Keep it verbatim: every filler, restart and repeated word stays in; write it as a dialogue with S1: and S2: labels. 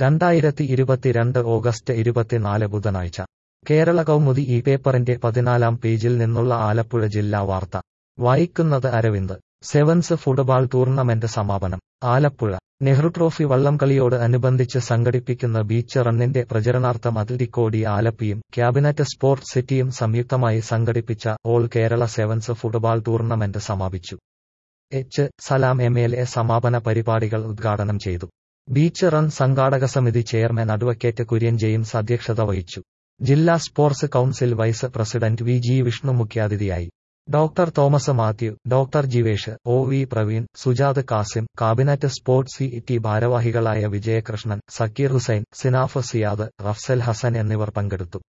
S1: രണ്ടായിരത്തി ഇരുപത്തിരണ്ട് ഓഗസ്റ്റ് ഇരുപത്തിനാല് ബുധനാഴ്ച കേരള കൗമുദി ഈ പേപ്പറിന്റെ പതിനാലാം പേജിൽ നിന്നുള്ള ആലപ്പുഴ ജില്ലാ വാർത്ത വായിക്കുന്നത് അരവിന്ദ്. സെവൻസ് ഫുട്ബാൾ ടൂർണമെന്റ് സമാപനം. ആലപ്പുഴ നെഹ്റു ട്രോഫി വള്ളംകളിയോട് അനുബന്ധിച്ച് സംഘടിപ്പിക്കുന്ന ബീച്ച് റണ്ണിന്റെ പ്രചരണാർത്ഥം അത്ലറ്റിക്കോ ഡി ആലപ്പിയും ക്യാബിനറ്റ് സ്പോർട്സ് സിറ്റിയും സംയുക്തമായി സംഘടിപ്പിച്ച all Kerala sevens football tournament സമാപിച്ചു. H Salam M L A സമാപന പരിപാടികൾ ഉദ്ഘാടനം ചെയ്തു. ബീച്ച് റൺ സംഘാടക സമിതി ചെയർമാൻ അഡ്വക്കേറ്റ് കുര്യൻ ജെയിംസ് അധ്യക്ഷത വഹിച്ചു. ജില്ലാ sports council vice president V G Vishnu മുഖ്യാതിഥിയായി. Doctor Thomas Mathew, doctor Jivesh, O V Praveen, Sujath Kasim, cabinet sports C T ഭാരവാഹികളായ വിജയകൃഷ്ണൻ, സക്കീർ ഹുസൈൻ, സിനാഫ് സിയാദ്, റഫ്സൽ ഹസൻ എന്നിവർ പങ്കെടുത്തു.